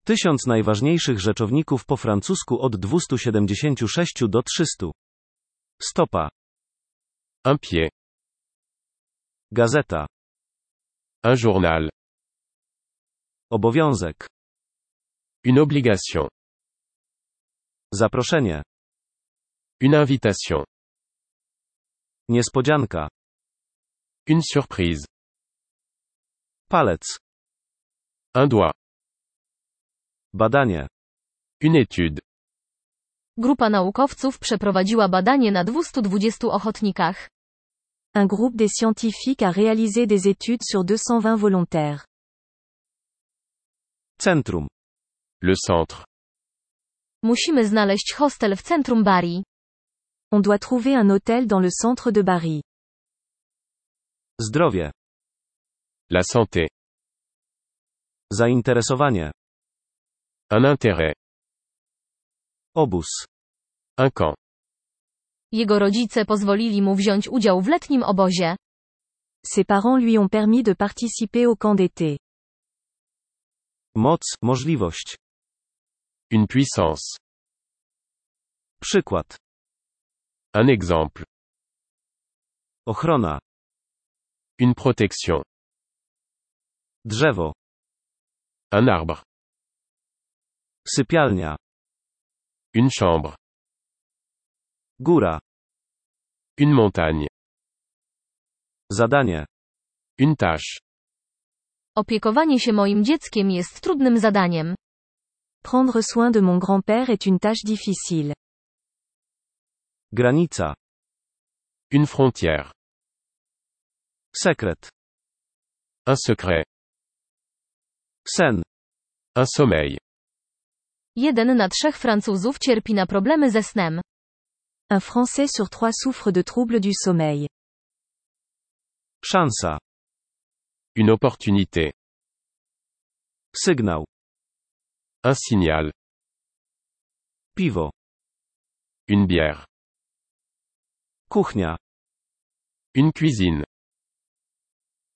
1000 najważniejszych rzeczowników po francusku od 276 do 300. Stopa. Un pied. Gazeta. Un journal. Obowiązek. Une obligation. Zaproszenie. Une invitation. Niespodzianka. Une surprise. Palec. Un doigt. Badanie. Une étude. Grupa naukowców przeprowadziła badanie na 220 ochotnikach. Un groupe des scientifiques a réalisé des études sur 220 volontaires. Centrum. Le centre. Musimy znaleźć hostel w centrum Bari. On doit trouver un hôtel dans le centre de Bari. Zdrowie. La santé. Zainteresowanie. Un intérêt. Obóz. Un camp. Jego rodzice pozwolili mu wziąć udział w letnim obozie. Ses parents lui ont permis de participer au camp d'été. Moc, możliwość. Une puissance. Przykład. Un exemple. Ochrona. Une protection. Drzewo. Un arbre. Sypialnia. Une chambre. Góra. Une montagne. Zadanie. Une tâche. Opiekowanie się moim dzieckiem jest trudnym zadaniem. Prendre soin de mon grand-père est une tâche difficile. Granica. Une frontière. Sekret. Un secret. Sen. Un sommeil. 1 na 3 Francuzów cierpi na problemy ze snem. Un Français sur 3 souffre de troubles du sommeil. Szansa. Une opportunité. Sygnał. Un signal. Piwo. Une bière. Kuchnia. Une cuisine.